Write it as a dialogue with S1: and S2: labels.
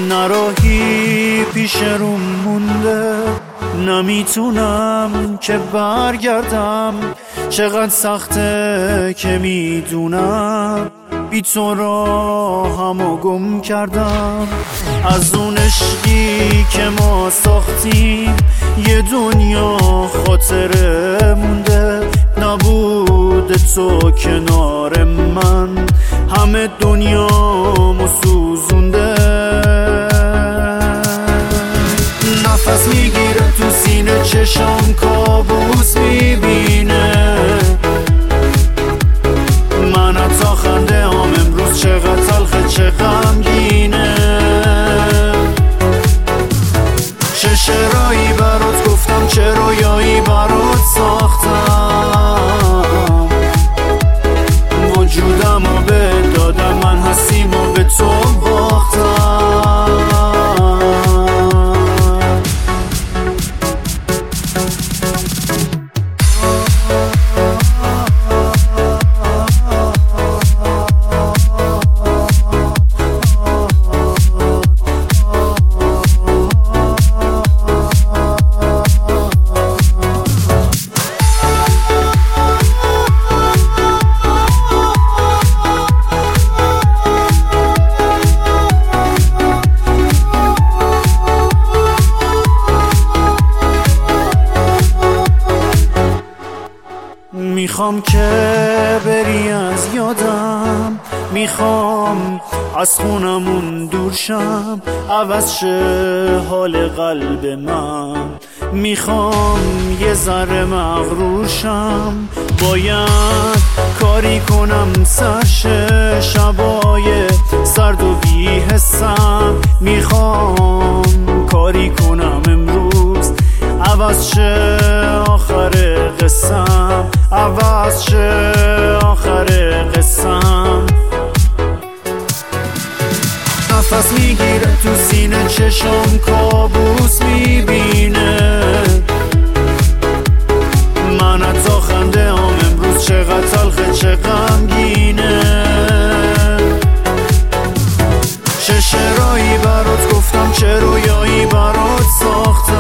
S1: نراهی پیش روم مونده، نمیتونم که برگردم. چقدر سخته که میدونم بی تو راهمو گم کردم. از اون عشقی که ما ساختیم یه دنیا خاطره مونده. نبود تو کنار من همه دنیامو سوزونده. نفس میگیره تو سینه، چشام کابوس میبینه. من حتی خنده هم امروز چقدر تلخه، چه غمگینه. چه شعرهایی برات گفتم، چه رویایی برات ساختم. وجودمو به دادم، من هستیمو به تو باختم. میخوام که بری از یادم، میخوام از خونمون دور شم، عوض شه حال قلب من. میخوام یه ذره مغرور شم، باید کاری کنم سرشه شبای سرد و بی‌حسم. میخوام کاری کنم امروز، عوض شه آخر قصم، عوض شه آخر قصم. نفس میگیره تو سینه، چشم کابوس میبینه. من حتی خنده هم امروز چقدر تلخه، چه غمگینه. چه شعرهایی برات گفتم، چه رویایی برات ساختم.